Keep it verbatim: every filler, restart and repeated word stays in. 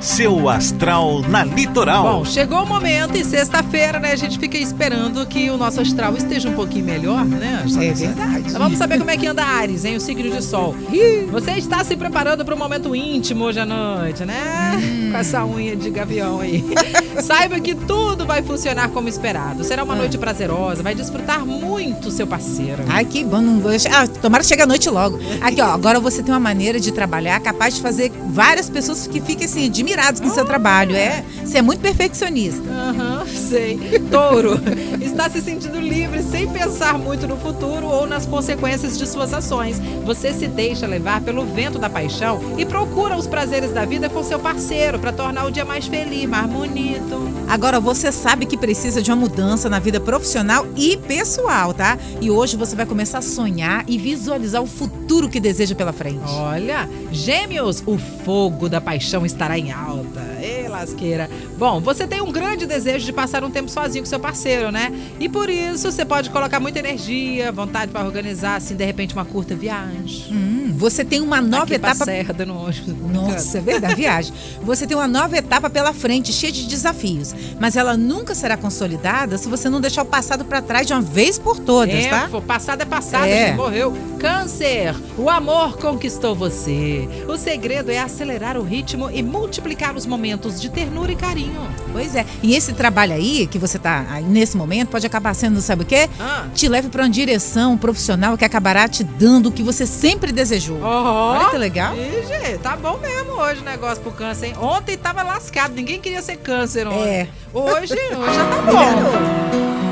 Seu astral na Litoral. Bom, chegou o momento e sexta-feira, né? A gente fica esperando que o nosso astral esteja um pouquinho melhor, né? É verdade. Então vamos saber como é que anda Áries, hein? O signo de sol. Você está se preparando para um momento íntimo hoje à noite, né? Hum. Com essa unha de gavião aí. Saiba que tudo vai funcionar como esperado. Será uma noite prazerosa, vai desfrutar muito seu parceiro. Ai, que bom. Não... Ah, tomara que chegue a noite logo. Aqui, ó, agora você tem uma maneira de trabalhar capaz de fazer várias pessoas que fiquem assim, admiradas com o seu trabalho. É, você é muito perfeccionista. Aham, uhum, sei. Touro, está se sentindo livre sem pensar muito no futuro ou nas consequências de suas ações. Você se deixa levar pelo vento da paixão e procura os prazeres da vida com seu parceiro para tornar o dia mais feliz, mais bonito. Agora você sabe que precisa de uma mudança na vida profissional e pessoal, tá? E hoje você vai começar a sonhar e visualizar o futuro que deseja pela frente. Olha, Gêmeos, o fogo da paixão estará em alta. Ei, lasqueira. Bom, você tem um grande desejo de passar um tempo sozinho com seu parceiro, né? E por isso você pode colocar muita energia, vontade para organizar, assim, de repente, uma curta viagem. Hum, você tem uma nova Aqui etapa. Pra Serra, dando hoje. Nossa, é verdade, viagem. Você tem uma nova etapa pela frente, cheia de desafios. Mas ela nunca será consolidada se você não deixar o passado para trás de uma vez por todas, é, tá? O passado é passado, é. gente morreu. Câncer, o amor conquistou você. O segredo é acelerar o ritmo e multiplicar os momentos de ternura e carinho. Pois é. E esse trabalho aí, que você tá aí nesse momento, pode acabar sendo, sabe o quê? Ah. Te leve para uma direção profissional que acabará te dando o que você sempre desejou. Oh, olha que legal. Ih, gente, tá bom mesmo hoje o negócio pro câncer, hein? Ontem tava lascado, ninguém queria ser câncer ontem. É. Hoje, hoje já tá bom.